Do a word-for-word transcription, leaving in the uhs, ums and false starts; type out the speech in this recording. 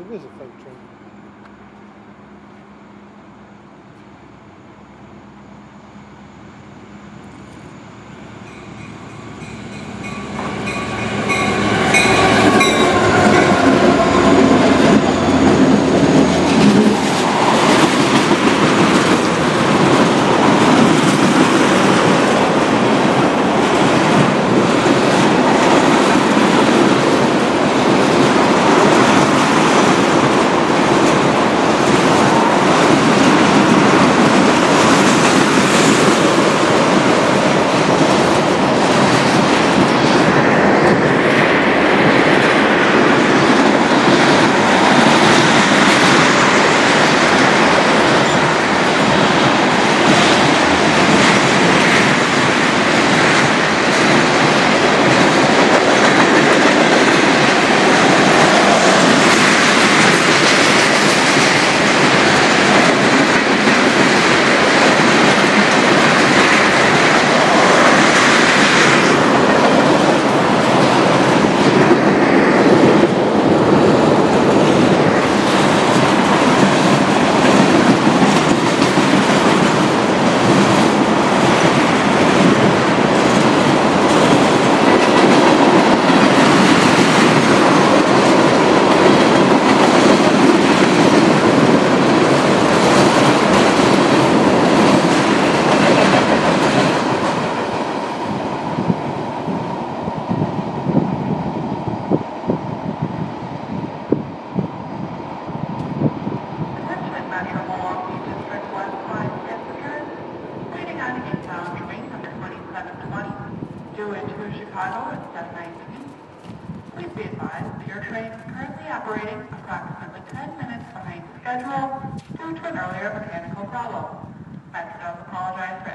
It is a freight train. Chicago at seven nineteen. Please be advised that your train is currently operating approximately ten minutes behind schedule due to an earlier mechanical problem. Metro does apologize for